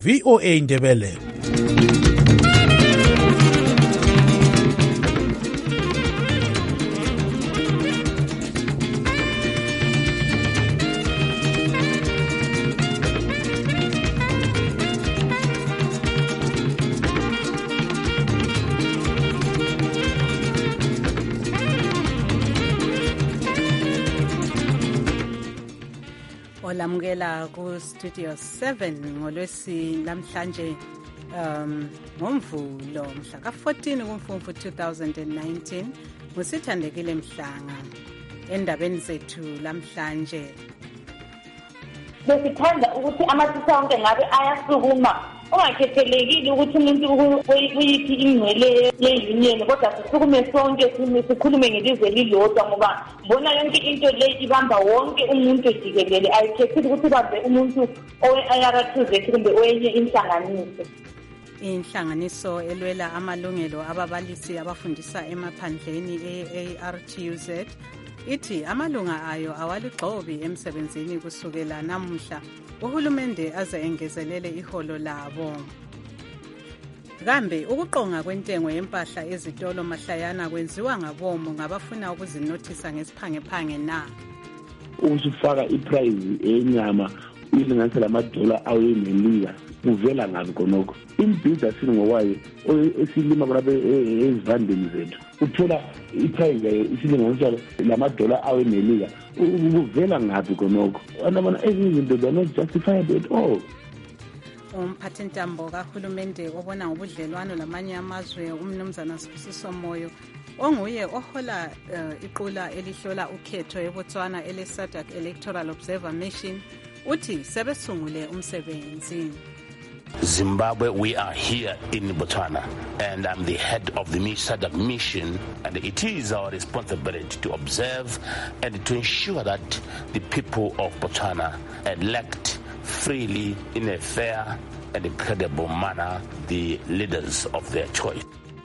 VOA Ndebele. Olamukela ku Studio 7 ngolwesi lamhlanje ngomvulo mhla ka-14 kuMfumfu 2019 ngusithandekile Mhlanga. Endabeni zethu lamhlanje besithanda ukuthi amasisa onke ngabe ayasukuma ungakhethelekile ukuthi umuntu uyiphi ingcwele ye-union kodwa sisukume sonke sikhulume ngelizwe lilodwa ngoba bona yonke into le ibamba wonke umuntu jikelele ayikhethile ukuthi bambe umuntu owe-IRTZ kumbe owenye inhlanganiso. Inhlanganiso elwela amalungelo ababalisi abafundisa emaphandleni e-ARTUZ ithi amalunga ayo awaligxobi emsebenzini kusukela namuhla uhulumende aze engezelele iholo labo. Kambe ukuqonga kwentengo yempahla ezitolo mahlayana kwenziwa ngabomo ngabafuna ukuzinothisa ngesiphangephange na? Usufaka iprice enyama ilinganisela $1 awemelika kuvela ngabi konoko. Imbhiza singokwayo esilima kulapha ezivandeni zethu uthola iprice yayo isilinganisela $1 awemelika kuvela ngabi konoko. Anabona ezinto they are not justified at all. Umphathintambo kahulumende obona ngobudlelwano lamanye amazwe umnumzana Sibusiso Moyo onguye ohola iqula elihlola ukhetho eBotswana ele-SADC Electoral Observer Mission uthi sebesungule umsebenzi. Zimbabwe, we are here in Botswana, and I'm the head of the SADC mission, and it is our responsibility to observe and to ensure that the people of Botswana elect freely in a fair and credible manner the leaders of their choice.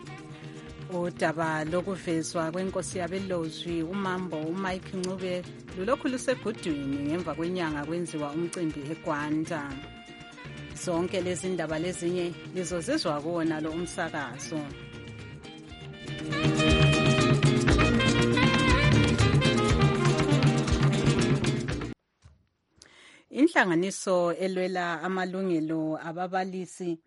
Udaba lokuvezwa kwenkosi yabelozwi umambo uMike Ncube lulokhu lusegudwini ngemva kwenyanga kwenziwa umcimbi eGwanda. Zonke lezi ndaba lezinye lizozizwa kuwona lo umsakazo. Inhlanganiso elwela amalungelo ababalisi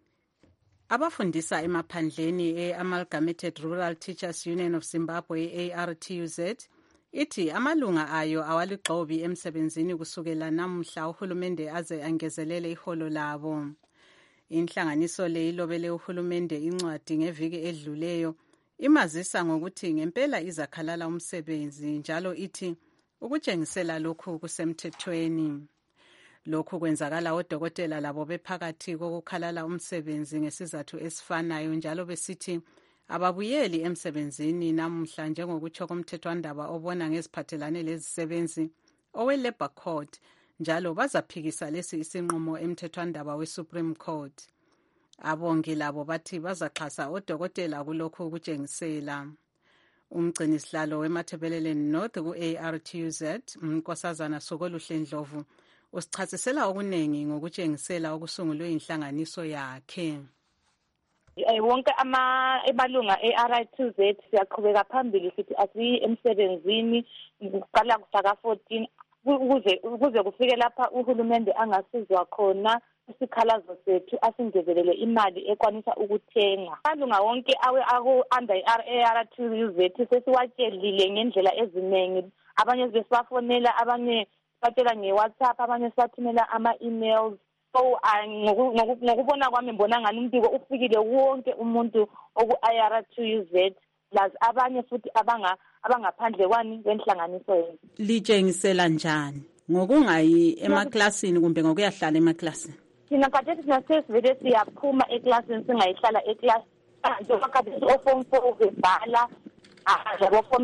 abafundisa emaphandleni e-Amalgamated Rural Teachers Union of Zimbabwe ARTUZ ithi amalunga ayo awaligxobi emsebenzini kusukela namuhla uhulumende aze angezelele iholo labo. Inhlanganiso le ilobele uhulumende incwadi ngeviki edluleyo imazisa ngokuthi ngempela izakhalala umsebenzi njalo ithi ukutshengisela lokhu kusemthethweni. Lokhu kwenzakala odokotela labo bephakathi kokukhalala umsebenzi ngesizathu esifanayo njalo besithi ababuyeli emsebenzini namuhla njengokutsho komthethwandaba obona ngeziphathelane lezisebenzi owe-Labour Court njalo bazaphikisa lesi isinqumo emthethwandaba we-Supreme Court. Abongi labo bathi bazaxhasa odokotela kulokhu ukutshengisela. Umgcinisihlalo weMatabeleland North ku-ARTUZ uNkosazana Sokoluhle Ndlovu usichasisela okuningi ngokutshengisela okusungulwe inhlanganiso yakhe. Wonke emalunga e-ARTUZ siyaqhubeka phambili sithi asiyi emsebenzini kuqala kusaka 14 ukuze kufike lapha uhulumende angasizwa khona isikhalazo sethu asingezelele imali ekwanisa ukuthenga. Amalunga wonke under i-ARTUZ sesiwatshelile ngendlela eziningi, abanye besibafonela, abanye batshela nge-WhatsApp, abanye sibathumela ama-emails. So ngokubona kwami mbona ngani umbiko ufikile wonke umuntu oku-ARTUZ plus abanye futhi abangaphandle kwenhlanganiso yethu. Litshengisela njani ngokungayi emaklasini kumbe ngokuyahlala emaklasini? Thina khathesi nasesivele siyaphuma eklasini singayihlala eklasini njengoba khathesi o-form 4 bebhala labo-form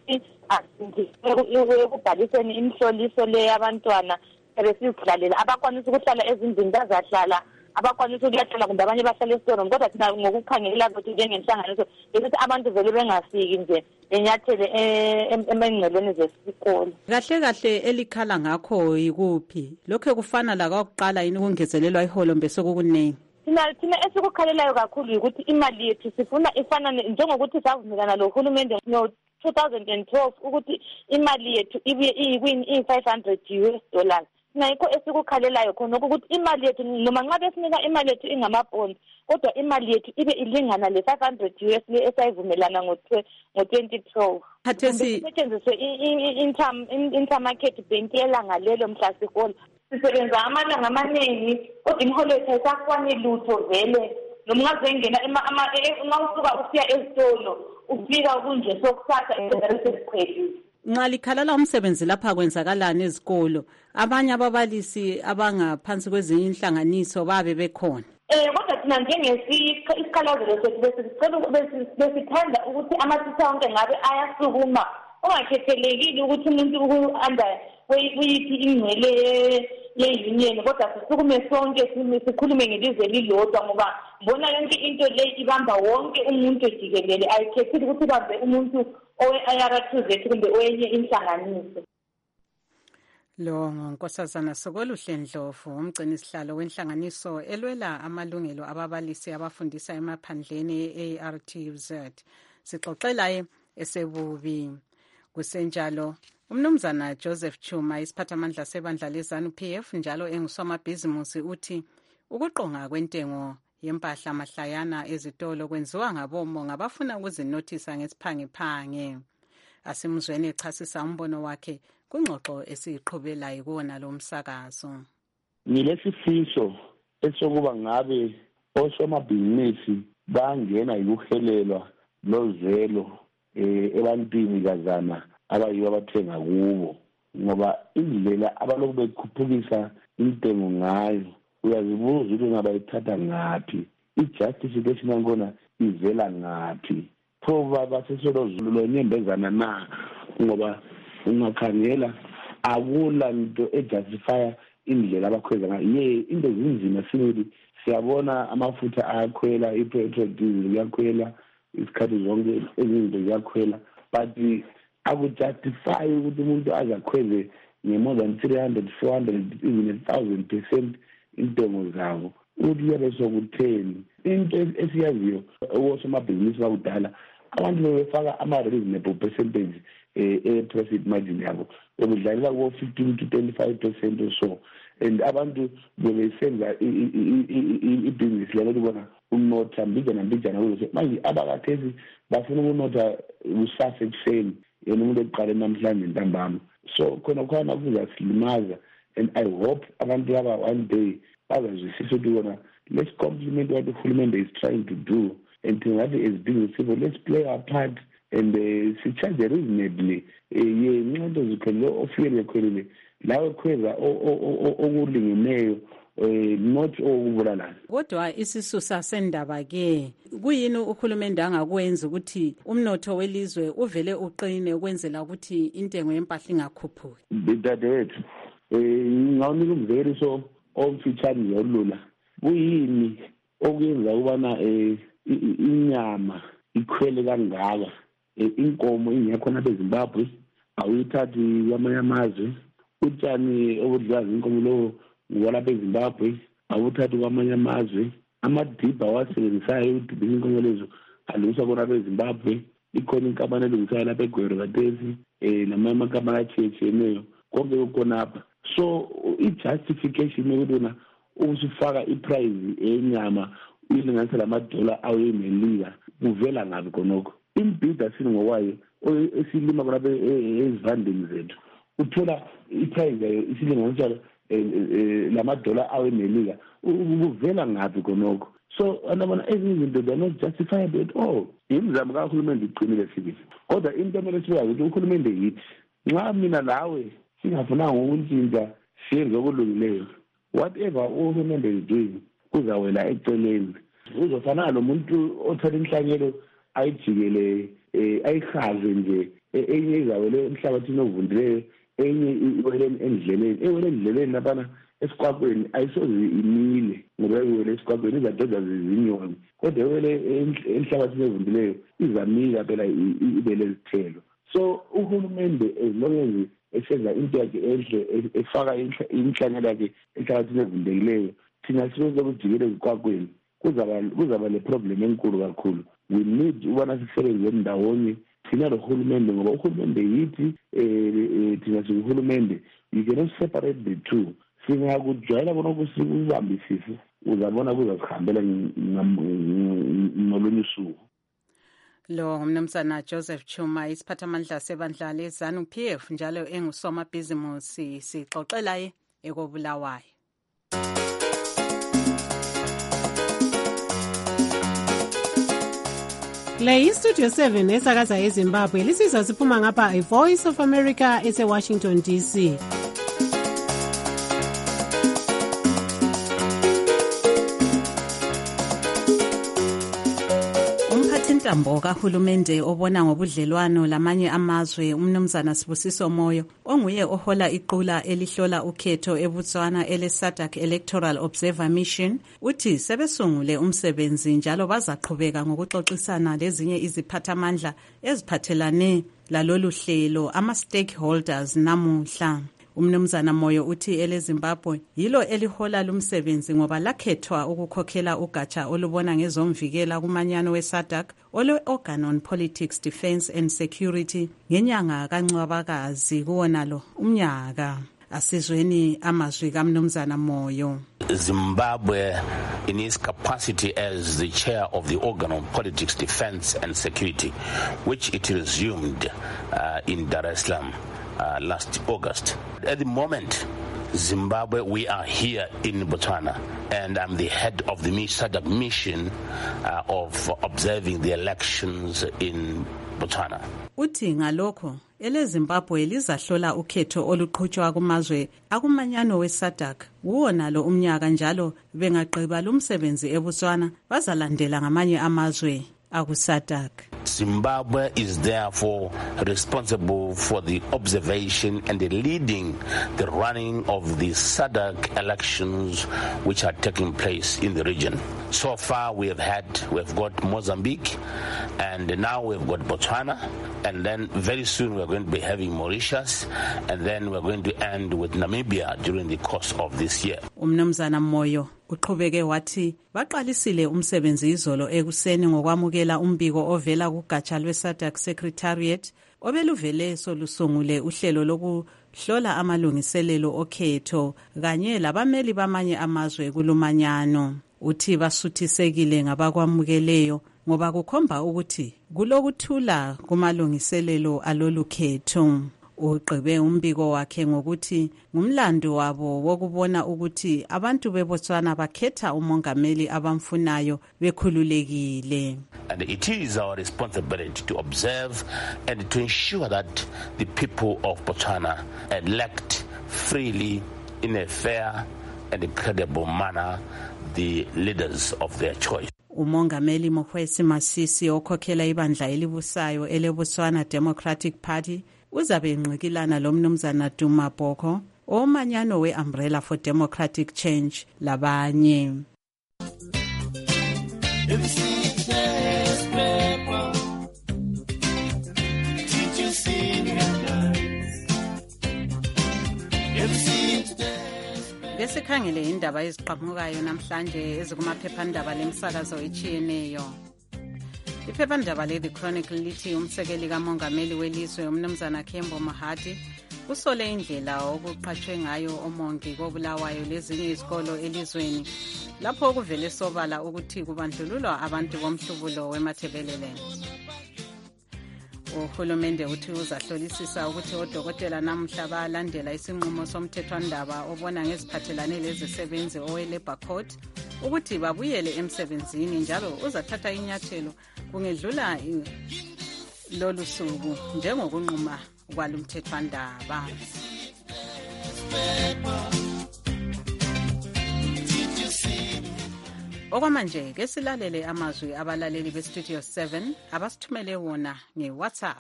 6 ekubhaliseni imihloliso le yabantwana sebesizidlalela abakwanisa ukuhlala ezindlini bazahlala abakwanisa ukuyathola kumbe abanye bahlala esitoro kodwa thina ngokukhangela kwethu njengenhlanganiso ukuthi abantu vele bengafiki nje enyathele emengcelweni zesikole. Kahle kahle elikhala ngakho yikuphi? Lokho kufana la kwakuqala yini ukungezelelwa iholo mbe sokukunengi? Thina esikukhalelayo kakhulu ukuthi imali yethu sifuna ifana njengokuthi savumelana lo hulumende no 2012 ukuthi imali yethu ibuye $500. Nayikho esikukhalelayo khona ukuthi imali yethu noma nxa besinika imali yethu ingamabhondi kodwa imali yethu ibe ilingana le$500 esayivumelana ngo-2012. Khathesi isetshenziswe intermarket bank yelanga lelo mhla sikolo. Sisebenza amalanga amaningi kodwa imiholo yethu ayisafani lutho vele. Noma ungazengena uma usuka usiya esitolo ufika kunje sokusatha esesiqhelile. Nxa likhalala umsebenzi lapha kwenzakalani ezikolo, abanye ababalisi abangaphansi kwezinye inhlanganiso babe bekhona? Kodwa thina njengesikhalazelo sethu besithanda ukuthi amathisha onke ngabe ayasukuma, ungakhethelekile ukuthi umuntu u-under kuyiphi ingcele ye-union, kodwa sisukume sonke sikhulume ngelizwe lilodwa ngoba mbona yonke into le ibamba wonke umuntu jikelele, ayikhethile ukuthi ibambe umuntu owe-IRTZ kumbe owenye inhlanganiso. Lo Nkosazana Sokoluhle Ndlovu, umgcinisihlalo wenhlanganiso elwela amalungelo ababalisi abafundisa emaphandleni e-ARTZ. Sixoxela esebubi. Kusenjalo, umnumzana Joseph Chuma, isiphathamandla sebandla leZANU-PF njalo engusomabhizimusi, uthi ukuqonga kwentengo yempahla mahlayana ezitolo kwenziwa ngabomo ngabafuna ukuzinothisa ngesiphangephange. Asimuzweni echasisa umbono wakhe kungxoxo esiqhubelayo kuwona lo msakazo. Ngilesifiso esokuba ngabe osomabhizinisi bangena yikuhelelwa lozelo ebantwini kazana abayibo abathenga kubo, ngoba indlela abaloku bekhuphukisa intengo ngayo uyazibuza ukuthi ngabayithatha ngaphi, i-justification yakhona ivela ngaphi. Pho basesolo lonyembezana na, ngoba ungakhangela akula nto ejustifya indlela abakhweza ngayo. Into zinzima sibili, siyabona amafutha ayakhwela, ipetrol diesel iyakhwela, isikhathi zonke ezinto ziyakhwela, but akujustify ukuthi umuntu azakhweze nge-more than 300, 400, even 1,000% intengo zabo. Ukuthi yabe sokutheni into esiyaziyo osomabhizinisi bakudala, abantu bebefaka ama-reasonable percentage profit margin yabo bekudlalela ko-15 to 25% or so, and abantu bebesenza ibhizinisi lelo libona unotha mbijana kuzo. Manje abakathesi bafuna ukunotha kusasa ekuseni, yena umuntu eqale namhlanje ntambama. So khona kuzasilimaza, and I hope abantu laba one day bazazwisisa ukuthi bona let's compliment what the Hulumende is trying to do, and as business people, let's play our part and charge reasonably. Nqondo zikhwele ofike khwelele lawo khweza okulingeneyo, not okubulalana. Kodwa isisusa sendaba ke kuyini uHulumende angakwenza ukuthi umnotho welizwe uvele uqine ukwenzela ukuthi intengo yempahla ingakhuphuki? Dadewethu, ngawunika umzekeliso omfitshane yolula. Kuyini okuyenza ukubana inyama ikhwele kangaka? Inkomo ingekhona beZimbabwe, awuyithathi kwamanye amazwe. Utshani obudliwa zinkomo lo ngolapha eZimbabwe, awuthathi kwamanye amazwe. Amadibha awasebenzisayo ukuthi inkomo lezo alungiswa khona beZimbabwe. Ikhona inkampani elungisayo lapha eGwero kathesi, namanye amakampani atshiyeneyo, konke kukhonapha. So i-justification yokuthi usufaka iprice enyama uyilinganisa lamadola awemelika kuvela ngabi khonokho? Imbhida singokwayo esilima khonapha ezivandeni zethu, uthola iprice yayo isilinganiswa lamadola awemelika, kuvela ngabi khonokho? So anabona ezinye izinto they are not justifiable at all. Imizamo kahulumende iqinile sibili, kodwa into emele siyazi ukuthi uhulumende yithi nxa mina lawe singafunanga ukuntshintsha siyenze okulungileyo, whatever uhulumende is doing kuzawela eceleni. Uzofana lo muntu othatha inhlanyelo ayijikele ayihaze nje, enye izawele emhlabathini ovundileyo, enye iwele endleleni. Ewele endleleni lapana esikwakweni ayisoze imile ngoba iwele esikwakweni izadoda zizinyoni kodwa iwele enhlabathini evundileyo izamila phela ibele izithelo. So uhulumende ezilokhu esenza into yakhe enhle efaka inhlanyelo yakhe enhlabathini evundileyo thina sizoze kujikele ezikwakweni kuzaba le problem enkulu kakhulu. We need ubana sisebenze ndawonye thina lo hulumende ngoba uhulumende yithi thina sihulumende you cannot separate the two. Singakujwayela bona kusibambisise uzabona kuzasihambela nolunye usuku. Lo ngumnumzana Joseph Chuma isiphathamandla sebandla leZANU-PF njalo engusomabhizimusi sixoxela ekobulawayo. Le Studio 7 esakaza eZimbabwe lisizwa siphuma ngapha iVoice of America ese-Washington DC. Umphathintambo kahulumende obona ngobudlelwano lamanye amazwe umnumzana Sibusiso Moyo onguye ohola iqula elihlola ukhetho eBotswana ele-SADC Electoral Observer Mission uthi sebesungule umsebenzi njalo bazaqhubeka ngokuxoxisana lezinye iziphathamandla eziphathelane lalolu hlelo ama-stakeholders namuhla. Umnumzana Moyo uthi eleZimbabwe yilo elihola lumsebenzi ngoba lakhethwa ukukhokhela ugatsha olubona ngezomvikela kumanyano weSADC ole-Organ on Politics, Defence and Security ngenyanga kaNcwabakazi kuwonalo umnyaka. Asizweni amazwi kaMnumzana Moyo. Zimbabwe, in its capacity as the chair of the Organ on Politics, Defence and Security, which it resumed in Dar es Salaam last August. At the moment, Zimbabwe, we are here in Botswana, and I'm the head of the SADC mission of observing the elections in Botswana. Uthi ngalokho eleZimbabwe lizahlola ukhetho oluqhutshwa kumazwe akumanyano weSADC kuwona lo umnyaka njalo bengaqhiba lumsebenzi eBotswana bazalandela ngamanye amazwe akuSADC. Zimbabwe is therefore responsible for the observation and the leading the running of the SADC elections which are taking place in the region. So far we've got Mozambique, and now we've got Botswana, and then very soon we're going to be having Mauritius, and then we're going to end with Namibia during the course of this year. Umnumzana Moyo uqhubeke wathi baqalisile umsebenzi izolo ekuseni ngokwamukela umbiko ovela kugatsha lweSADC Secretariat obeluvele solusungule uhlelo lokuhlola amalungiselelo okhetho kanye labameli bamanye amazwe kulumanyano. Uthi basuthisekile ngabakwamukeleyo ngoba kukhomba ukuthi kulokuthula kumalungiselelo alolu khetho. Ugqibe umbiko wakhe ngokuthi ngumlando wabo wokubona ukuthi abantu beBotswana bakhetha umongameli abamfunayo bekhululekile. And it is our responsibility to observe and to ensure that the people of Botswana elect freely in a fair and credible manner the leaders of their choice. Umongameli Mokgweetsi Masisi okhokhela ibandla elibusayo eleBotswana Democratic Party uzabe enqikilana lomnumzana Duma Boko omanyano we-Umbrella for Democratic Change labanye. Besikhangele indaba eziqhamukayo namhlanje ezikumaphephandaba lemsakazo etshiyeneyo. Iphephandaba le The Chronicle lithi umsekeli kamongameli welizwe umnumzana Kembo Mahadi usole indlela okuqhatshwe ngayo omongi kobulawayo lezinye izikolo elizweni lapho kuvele sobala ukuthi kubandlululwa abantu bomhlubulo weMatabeleland. Uhulumende uthi uzahlolisisa ukuthi odokotela namuhla balandela isinqumo somthethwandaba obona ngeziphathelane lezisebenzi oweLabour Court ukuthi babuyele emsebenzini njalo uzathatha inyathelo kungedlula lolu suku njengokunquma kwalumthethwandaba. Okwamanje ke silalele amazwi abalaleli beStudio 7 abasithumele wona ngeWhatsApp.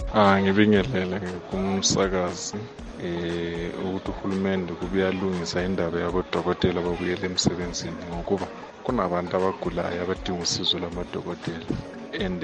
Ngibingelele kumsakazi ukuthi uhulumende kubuyalungisa indaba yabodokotela babuyele emsebenzini ngokuba kunabantu abagulayo abadinga usizo lwamadokotela and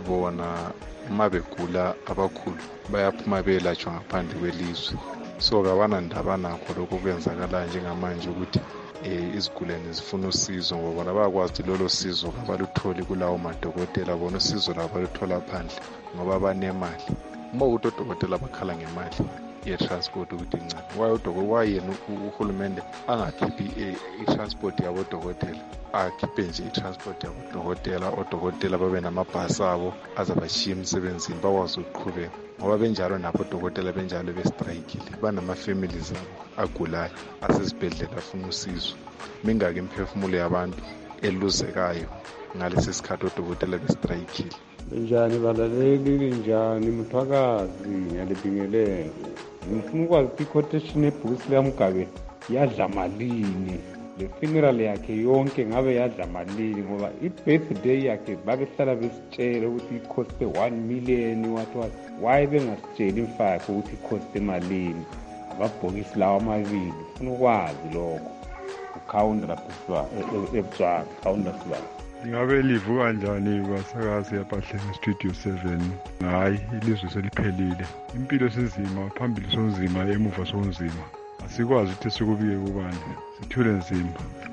bona uma begula abakhulu bayaphuma beyelatshwa ngaphandle kwelizwe, so kabanandaba nakho lokho kwenzakalayo njengamanje ukuthi izigulane zifuna usizo ngoba bona bayakwazi ukuthi lolo sizo abalutholi kulawo madokotela, bona usizo labo baluthola phandle ngoba banemali. Uma ukuthi odokotela bakhala ngemali ye-transport ukuthi incane, wayena uhulumende angakhiphi i-transport yabodokotela, akhiphe nje i-transport yabodokotela, odokotela babe namabhasi abo azabashiya emsebenzini bakwazi ukuqhubeka, ngoba benjalo nabodokotela benjalo bestrayikile, banama-family zabo agulayo asesibhedlela afuna usizo. Mingaki imphefumulo yabantu eluzekayo ngalesi sikhathi odokotela bestrayikile. Njani balaleli, njani Mthwakazi, ngiyalibingelela. Ngifuna ukwazi ukuthi i-quotation ebhokisi likaMgabe yadla malini, le funeral yakhe yonke ngabe yadla malini, ngoba i-birthday yakhe babehlala besitshela ukuthi ikhoste 1 million what. Why bengasitsheli imfakhe ukuthi ikhoste malini amabhokisi lawa amabili? Ngifuna ukwazi lokho. Ukhawunda eButswana, khawunda sibani. Ngabe livu kanjani basakazi yaPhahleni Studio 7? Hayi, ilizwe seliphelile, impilo sinzima, phambili sonzima, emuva sonzima. Asikwazi ukuthi sikubike kubani, sithule nzima.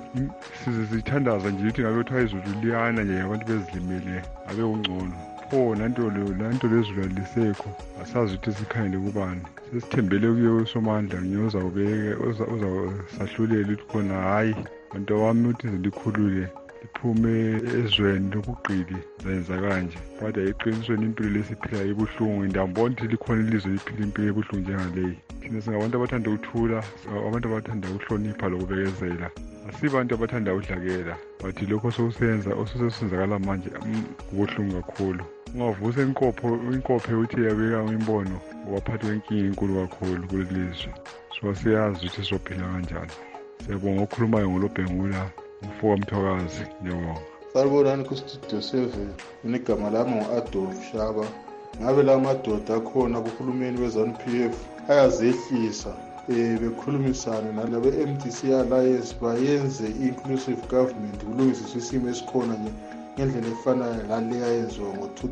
Sizithandaza nje ukuthi ngabe kuthiwa izulu liyana nje abantu bezilimele abe ungcono. Pho nanto lezulu alisekho, asazi ukuthi sikhangele kubani. Sesithembele kuye uSomandla ngiyozawubeke uzawusahlulela ukuthi khona hayi bantu wami ukuthi likhulule liphume ezweni lokuqili zenza kanje. Kodwa eqinisweni impilo lesiphilayo ibuhlungu, ndiyambona ukuthi likhona ilizwe liphila impilo ebuhlungu njengaleyi. Thina singabantu abathanda ukuthula, abantu abathanda ukuhlonipha lokubekezela, asibantu abathanda udlakela. But lokho osusenzakala manje kubuhlungu kakhulu. Ungavusa inkophe uthi yabeka imbono waphathwa inkinga enkulu kakhulu kulelizwe. So siyazi ukuthi sizophila kanjani. Siyabonga okhulumayo ngoLobhengula, umfowabo Mthwakazi. Ngiyabonga. Salibonani kuStudio 7. Igama lami ngu-Adolf Shaba. Ngabe la madoda akhona kuhulumeni we-ZANU-PF ayazehlisa bekhulumisane nalabe MDC Alliance bayenze i-inclusive government kulungisiswe isimo esikhona ngendlela efanayo laleya yenziwa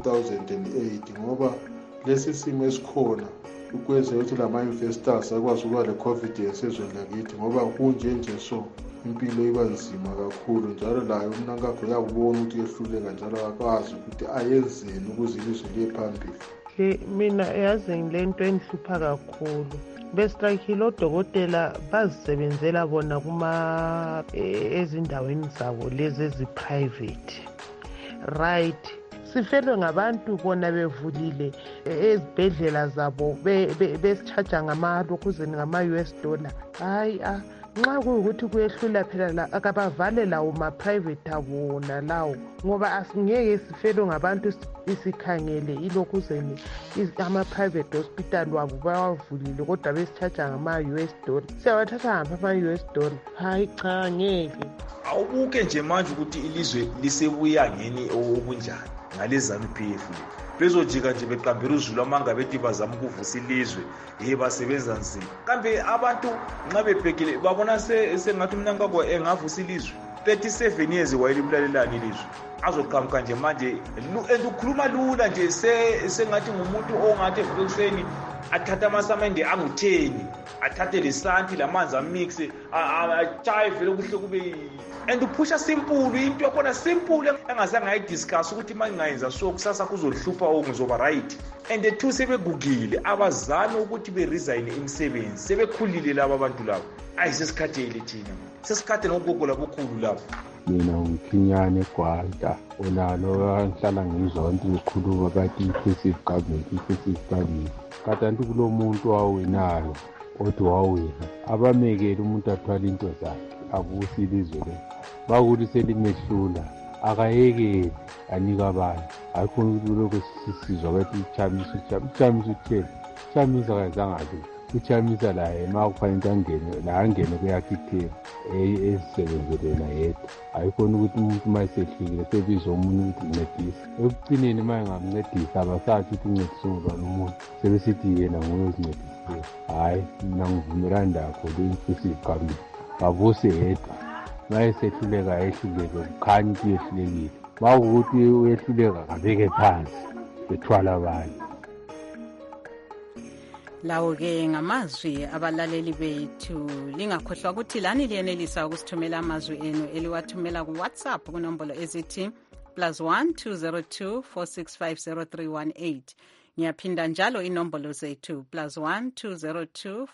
ngo-2008, ngoba lesi simo esikhona ukwenza ukuthi lama-investors akwazi ukuba le-confidence ezweni lakithi, ngoba kunje so impilo iba nzima kakhulu, njalo layo umnankakho yakubona ukuthi yehluleka, njalo akwazi ukuthi ayenzeni ukuze ilizwe liye phambili. Mina yazi ngile nto enhlupha kakhulu, bestrayikile odokotela bazisebenzela bona ezindaweni zabo lezi ezi-private, right? Sifelwe ngabantu bona bevulile ezibhedlela zabo besitshaja ngama-lokhuzeni ngama-US dollar. Hayi nxa kuyukuthi kuyehlula phela akabavale lawo ma-private abona lawo, ngoba asingeke sifelwe ngabantu isikhangele ilokhuzeni ama-private hospital wabo bawavulile kodwa besitshaja ngama-US dollar. Siyawathatha ngapha ama-US dollar? Hayi cha, ngeke. Awubuke nje manje ukuthi ilizwe lisebuyangeni obunjani ngale ZANU-PF. Bezojika nje beqambela uzulu amanga bethi bazama ukuvusa ilizwe, basebenza nzima. Kambe abantu nxa bebhekile babona sengathi umnankakho engavusa ilizwe. 37 years wayelibulelelani ilizwe. Azoqhamuka nje manje ukhuluma lula nje sengathi ngumuntu ongathi evuka ekuseni athatha amasamende angu-10, athathe lesanti lamanzi amikse achaye vele kuhle kube and uphusha simple into yakhona simple engazange ayidiscuss ukuthi uma ngingayenza so kusasa kuzolihlupha ngizoba right. And the two sebegugile abazana ukuthi beresign imisebenzi, sebekhulile laba abantu labo. Ayisesikhathele thina, sesikhathele ngogogo labokhulu labo. Mina ngikhinyane eGwanda onalo ngihlala ngizwa abantu bekhuluma bathi inclusive government. Kanti kulo muntu owawinayo othi wawina abamekele umuntu athwala into zakhe abuse ilizwe le, bakuthi selimehlula akayekele anika abantu. Ayikho lokho sisizwa bathi ichamisa utheni, ichamisa kazange uchamisa laye ma kufanele angene kuyakhe ithemba ezisebenzele yena yedwa ayikhona ukuthi umuntu ma esehlukile sebiza omunye ukuthi ncedisa ekugcineni ma engamncedisa abasathi ukuthi uncedise ngubani umuntu sebesithi yena nguye ozincedisileyo hhayi mina ngivumelani lakho le-inclusive government babuse yedwa ma esehluleka ehluleke kukhanya ukuthi uyehlulekile ma ukuthi uyehluleka kabeke phansi bethwala abanye. Lawo-ke ngamazwi abalaleli bethu. Lingakhohlwa ukuthi lani liyenelisa ukusithumela amazwi enu eliwathumela kuWhatsApp kunombolo ezithi +1 202 4650318. Ngiyaphinda njalo inombolo zethu +1 202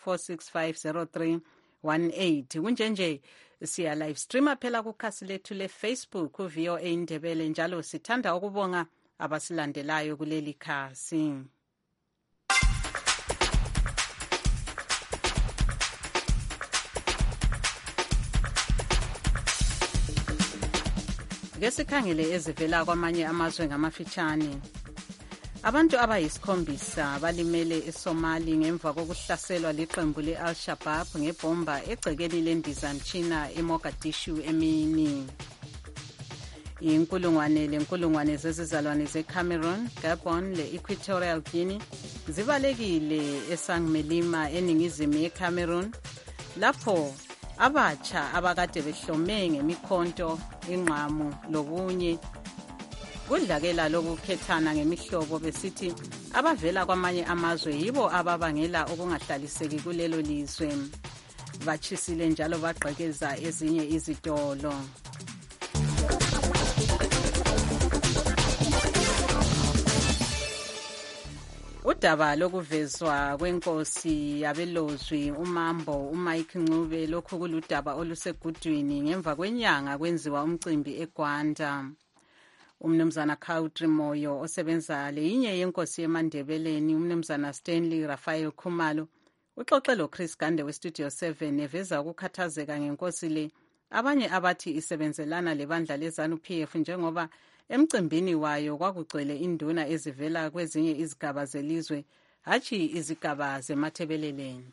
4650318. Kunjenje siya live streama phela kukhasi lethu leFacebook VOA Indebele, njalo sithanda ukubonga abasilandelayo kuleli khasi. Ngesikhangele ezivela kwamanye amazwe ngamafitshane. Abantu abayisikhombisa balimele eSomali ngemva kokuhlaselwa liqembu le-Al-Shabaab ngebomba egcekeni lendizamtshina eMogadishu emini. Inkulungwane zezizalwane zeCameroon, Gabon le-Equatorial Guinea zibalekile eSangmelima eningizimu yeCameroon lapho abatsha abakade behlome ngemikhonto, ingqamu lokunye kudlakela lokukhethana ngemihlobo besithi abavela kwamanye amazwe yibo ababangela ukungahlaliseki kulelo lizwe. Batshisile njalo bagqekeza ezinye izitolo. Udaba lokuvezwa kwenkosi yabelozwi uMambo uMike Ncube lokhu kuludaba olusegudwini ngemva kwenyanga kwenziwa umcimbi eGwanda. Umnumzana Khawutri Moyo osebenza leyinye yenkosi yemandebeleni umnumzana Stanley Raphael Khumalo uxoxe loChris Gande weStudio 7 eveza ukukhathazeka ngenkosi le, abanye abathi isebenzelana lebandla leZANU-PF njengoba emcimbini wayo kwakugcwele induna ezivela kwezinye izigaba zelizwe hatshi izigaba zeMathebeleland.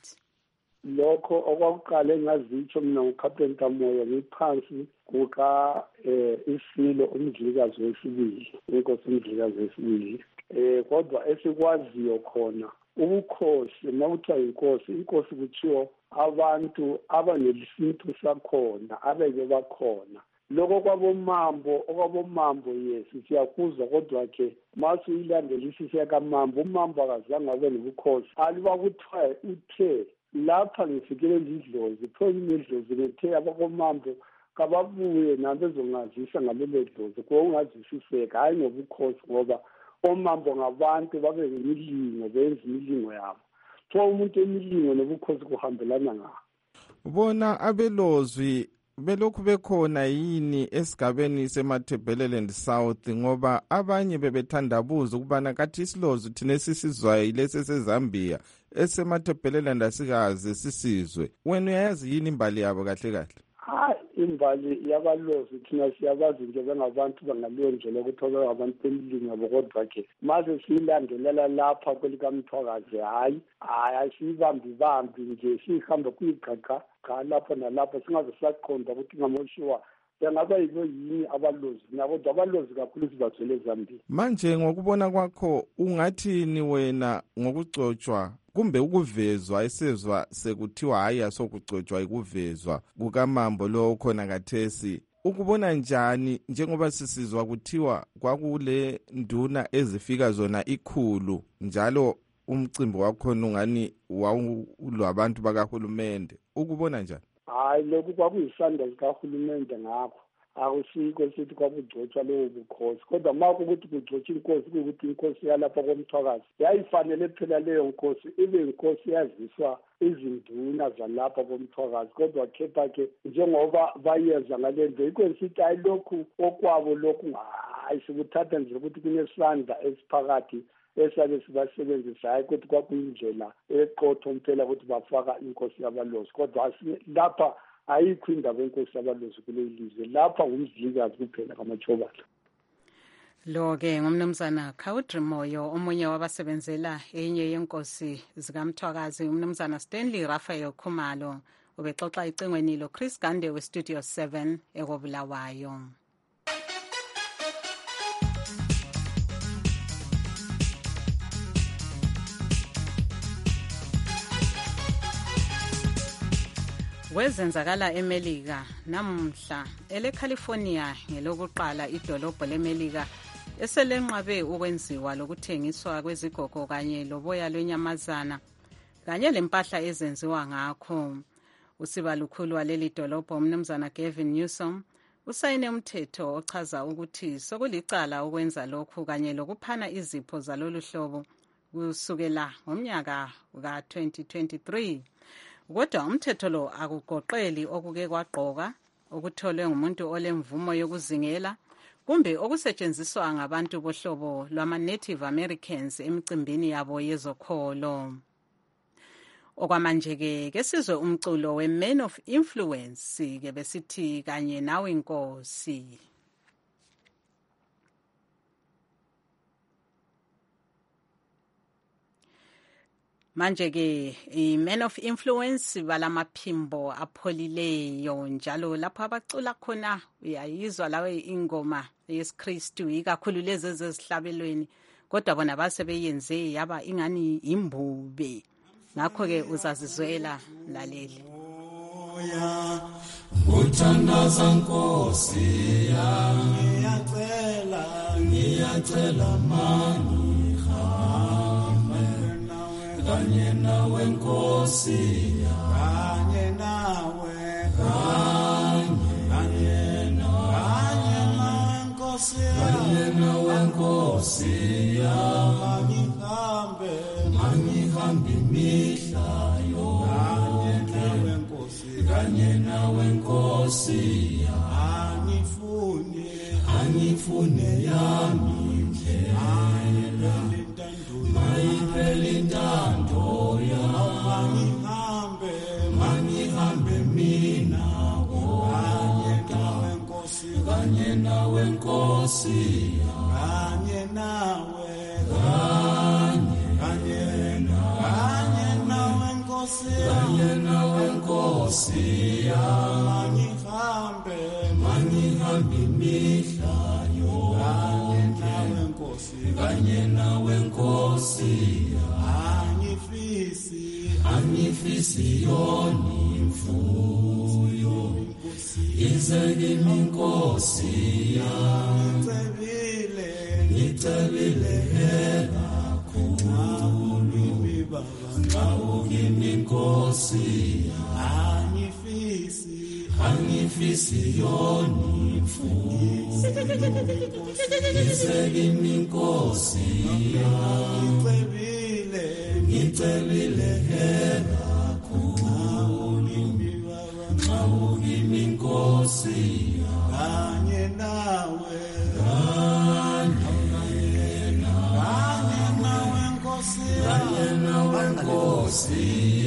Lokho okwakuqala engazitsho mina nguCaptain Moyo ngiphansi kuka isilo umdlikazi wesibili, inkosi umdlikazi wesibili. Kodwa esikwaziyo khona ubukhosi nawuthiwa inkosi kuthiwa abantu abanelisintu sakhona abeke bakhona. Lokho okwabomambo yes siyakuzwa, kodwa ke mase uyilandelisisa kaMambo, uMambo akazange abe nobukhosi. Aliba kuthiwa uthe lapha ngifikele idlozi phela idlozi bethe abakomambo kababuye nabezongazisa ngalelo dlozi kungazisiseka, hayi ngobukhosi, ngoba omambo ngabantu babe ngemilingo benza imilingo yabo. Tho umuntu emilingo nobukhosi kuhambelana ngabo. Bona abelozwi belokhu bekhona yini esigabeni seMathebeleland South, ngoba abanye bebethandabuza ukubana kathi isilozi thina sisizwayo ilesi seZambia eseMathebeleland asikaze sisizwe. Wena uyayazi yini imbali yabo kahle kahle? Imbali yabalozi thina siyabazi nje bengabantu bangaleyo ndlela ukuthi abantu bemilingo yabo, kodwa ke maze siyilandelela lapha kwelikaMthwakazi hayi asiyibambi nje sihambe kuyigaga lapho nalapho singaze saqonda ukuthi ngamoshiwa yangaba yibo yini abalozi nabo, kodwa abalozi kakhulu sibagcwele eZambia. Manje ngokubona kwakho ungathini wena ngokugcotshwa kumbe ukuvezwa esezwa sekuthiwa hayi asokugcotshwa ikuvezwa kukaMambo lo khona kathesi, ukubona njani njengoba sisizwa kuthiwa kwakule nduna ezifika zona ikhulu njalo umcimbi wakhona ungani wawulabantu bakahulumende, ukubona njani? Hayi, lokhu kwakuyisandla sikahulumende, ngakho akusikho sithi kwakugcotshwa lowo bukhosi, kodwa ma ukuthi kugcotshwa inkosi kukuthi inkosi yalapha koMthwakazi yayifanele phela leyo nkosi ibe inkosi yaziswa izinduna zalapha koMthwakazi, kodwa kepha-ke njengoba bayeza ngalento yikho sithi hayi lokhu okwabo lokhu hayi sikuthatha nje ukuthi kunesandla esiphakathi esabe sibasebenzisa, hayi ukuthi kwakuyindlela eqotho mpela ukuthi bafaka inkosi yabalozi, kodwa lapha ayikho indaba yenkosi yabalozi kuleli lizwe, lapha ngumdlikazi kuphela kaMachobala. Lo-ke ngumnumzana Khawudri Moyo, omunye wabasebenzela enye yenkosi zikaMthwakazi, umnumzana Stanley Raphael Khumalo, ubexoxa icingweni lo Chris Gande weStudio 7 ekobulawayo. Wezenzakala eMelika namhla eleCalifornia ngelokuqala idolobho leMelika eselenqabe ukwenziwa lokuthengiswa kwezigogo kanye loboya lwenyamazana kanye lempahla ezenziwa ngakho. Usibalukhulu waleli dolobho umnumzana Gavin Newsom usayine umthetho ochaza ukuthi sokulicala ukwenza lokhu kanye lokuphana izipho zalolu hlobo kusukela ngomnyaka ka-2023. Kodwa umthetho lo akugoqeli okuke kwagqoka okutholwe ngumuntu olemvumo yokuzingela kumbe okusetshenziswa ngabantu bohlobo lwama-Native Americans emicimbini yabo yezokholo. Okwamanje-ke kesizwe umculo we-Man of Influence-ke besithi kanye nawe Nkosi. Manje-ke i-Man of Influence balamaphimbo apholileyo njalo lapho abacula khona uyayizwa lawe ingoma yesiKristu ikakhulu lezi ezihlabelweni kodwa bona basebeyenze yaba ingani imbube. Ngakho-ke uzazizwela mlaleli. Uthandaza Nkosi yami ngiyacela mani kanye nawe Nkosi kanye nawe Nkosi mangihambe imihlayo kanye nawe Nkosi angifune yami indlela mayiphele intando yami mangihambe mina kanye nawe Nkosi kanye nawe Nkosi mangihambe imihlayo kanye nawe Nkosi angifisi yoni imfuyo ize kimi Nkosi ngicebile kakhulu ngawukimi Nkosi angifisi yoni imfuyo ize kimi Nkosi ngicebile kakhulu ngawukimi Nkosi kanye nawe Nkosi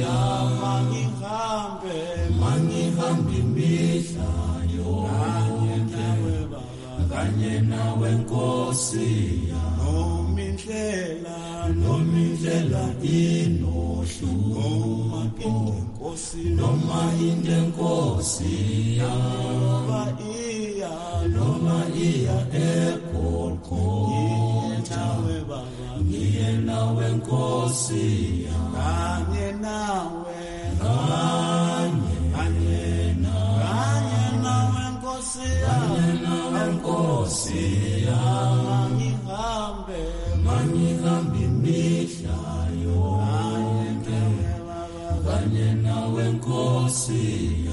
mangihambe imihlayo kanye nawe Nkosi nomindlela inohlu noma inde Nkosi noma iya eGolgotha ngiye nawe Nkosi kanye nawe Nkosi mangihambe imihlayo kanye nawe Nkosi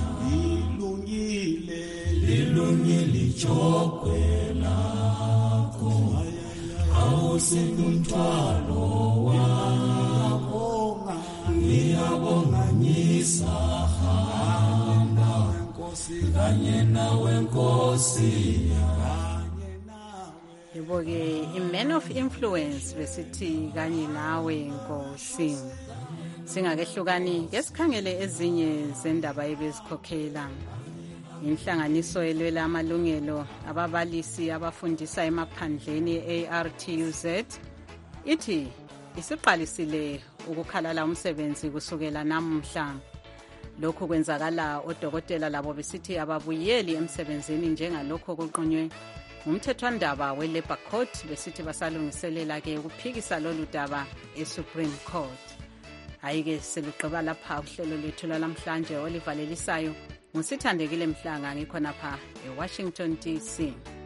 lilungile ijogwe lakho awusikumthwalo wami ngiyabonga ngisahamba kanye nawe Nkosi yebo-ke i-Man of Influence besithi kanye nawe Nkosi. Singakehlukani ngesikhangele ezinye zendaba ebezikhokhela. inhlanganiso elwela amalungelo ababalisi abafundisa emaphandleni ARTUZ ithi isiqalisile ukukhalala umsebenzi kusukela namhla. Lokhu kwenzakala odokotela labo besithi ababuyeli emsebenzini njengalokho kuqunywe umthethwandaba we-Labour Court besithi basalungiselela ke ukuphikisa lolu daba e-Supreme Court. Ayike selugqiba lapha uhlelo lwethu lwalamhlanje olivalelisayo ngusithandekile Mhlanga ngikhona pha eWashington DC.